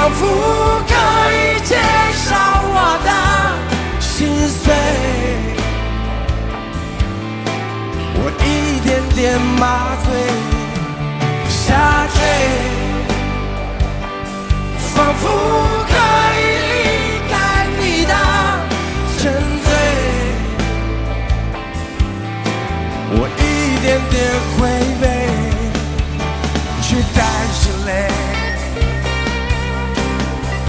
仿佛可以减少我的心碎。我一点点麻醉下坠，仿佛可以离开你的沉醉。我一点点灰飞。